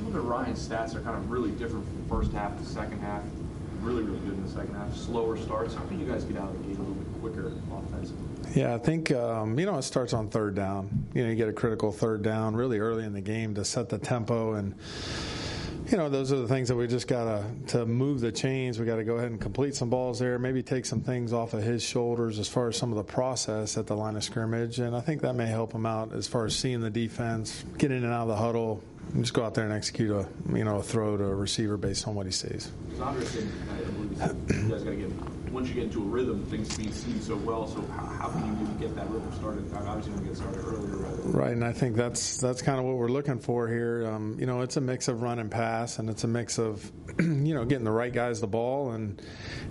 Some of Ryan's stats are kind of really different from the first half to the second half. Really, really good in the second half. Slower starts. How can you guys get out of the gate a little bit quicker offensively? Yeah, I think, it starts on third down. You get a critical third down really early in the game to set the tempo. And, those are the things that we just got to move the chains. We got to go ahead and complete some balls there, maybe take some things off of his shoulders as far as some of the process at the line of scrimmage. And I think that may help him out as far as seeing the defense, get in and out of the huddle, and just go out there and execute a throw to a receiver based on what he sees. Because Andre said, I believe you guys got to get, once you get into a rhythm, things being seen so well. So how can you maybe get that rhythm started? Obviously, you get started earlier. Right, and I think that's kind of what we're looking for here. It's a mix of run and pass, and it's a mix of getting the right guys the ball and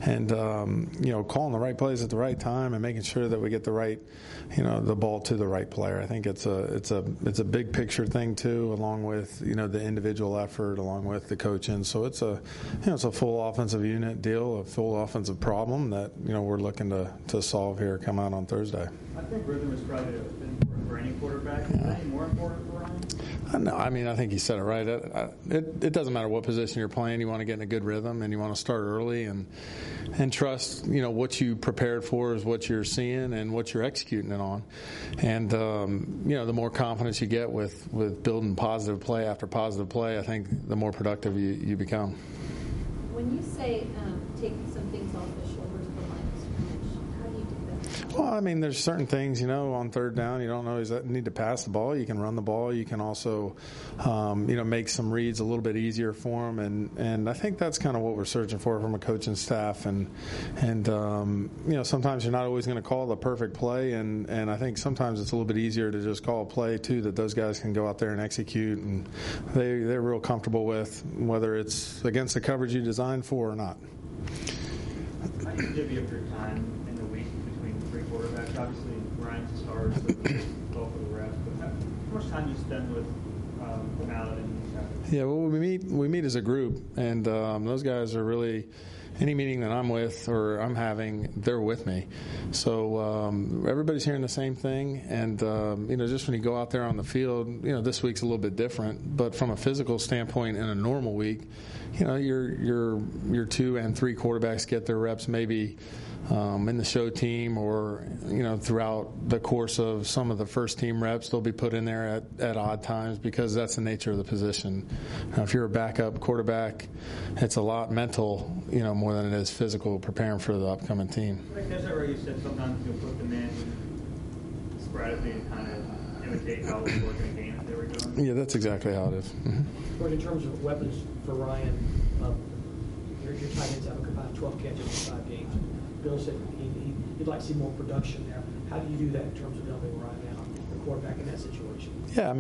calling the right plays at the right time and making sure that we get the right the ball to the right player. I think it's a big picture thing too, along with the individual effort, along with the coaching. So it's a full offensive unit deal, a full offensive problem that we're looking to solve here come out on Thursday. I think rhythm is probably important for any quarterback. Is that any more important for Ryan? No, I think he said it right. It doesn't matter what position you're playing. You want to get in a good rhythm, and you want to start early and trust what you prepared for is what you're seeing and what you're executing it on. And the more confidence you get with building positive play after positive play, I think the more productive you become. When you say take some things off the shoulders of the line of scrimmage, how do you do that? Well, there's certain things, on third down, you don't always need to pass the ball. You can run the ball. You can also, make some reads a little bit easier for them. And I think that's kind of what we're searching for from a coaching staff. And sometimes you're not always going to call the perfect play. And I think sometimes it's a little bit easier to just call a play, too, that those guys can go out there and execute. And they're real comfortable with, whether it's against the coverage you designed for or not. How do you divvy up your time in the week between three quarterbacks? Obviously, Ryan's stars, so the bulk of the reps. But how much time do you spend with Mallett and these guys? Yeah, well, we meet as a group, and those guys are really any meeting that I'm with or I'm having, they're with me. So everybody's hearing the same thing, and just when you go out there on the field, this week's a little bit different, but from a physical standpoint, in a normal week, your 2 and 3 quarterbacks get their reps maybe in the show team or throughout the course of some of the first team reps. They'll be put in there at odd times because that's the nature of the position. Now, if you're a backup quarterback, it's a lot mental more than it is physical, preparing for the upcoming team. I guess that where you said sometimes you'll put them in sporadically and kind of imitate how it would work in a game if they were doing. Yeah, that's exactly how it is. Mm-hmm. But in terms of weapons for Ryan, your tight ends have a combined 12 catches in 5 games. Bill said he'd like to see more production there. How do you do that in terms of helping Ryan out, the quarterback in that situation? Yeah,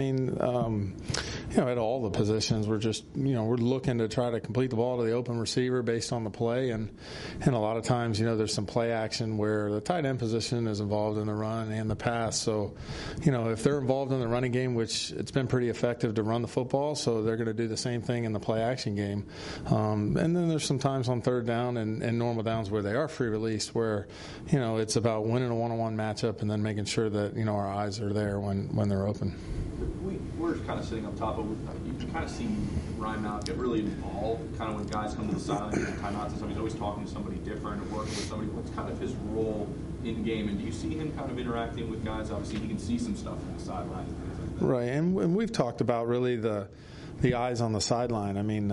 at all the positions, we're just, we're looking to try to complete the ball to the open receiver based on the play. And a lot of times, there's some play action where the tight end position is involved in the run and the pass. So, if they're involved in the running game, which it's been pretty effective to run the football, so they're going to do the same thing in the play action game. And then there's some times on third down and normal downs where they are free released, where, it's about winning a one-on-one matchup and then making sure that, our eyes are there when they're open. We're kind of sitting up top, but you can kind of see Ryan Mallett get really involved kind of when guys come to the sideline and timeouts and stuff. He's always talking to somebody different or working with somebody. What's kind of his role in game? And do you see him kind of interacting with guys? Obviously, he can see some stuff from the sideline. Like right, and we've talked about really the eyes on the sideline.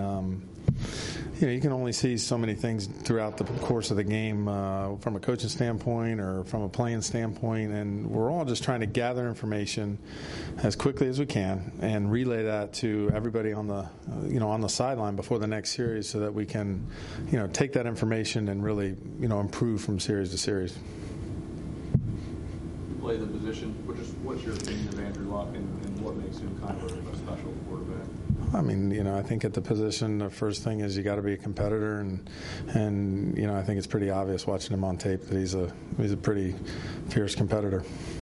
You can only see so many things throughout the course of the game from a coaching standpoint or from a playing standpoint, and we're all just trying to gather information as quickly as we can and relay that to everybody on the sideline before the next series, so that we can take that information and really improve from series to series. You play the position. What's your opinion of Andrew Luck and what makes him kind of a special quarterback? I think at the position, the first thing is you got to be a competitor, and I think it's pretty obvious watching him on tape that he's a pretty fierce competitor.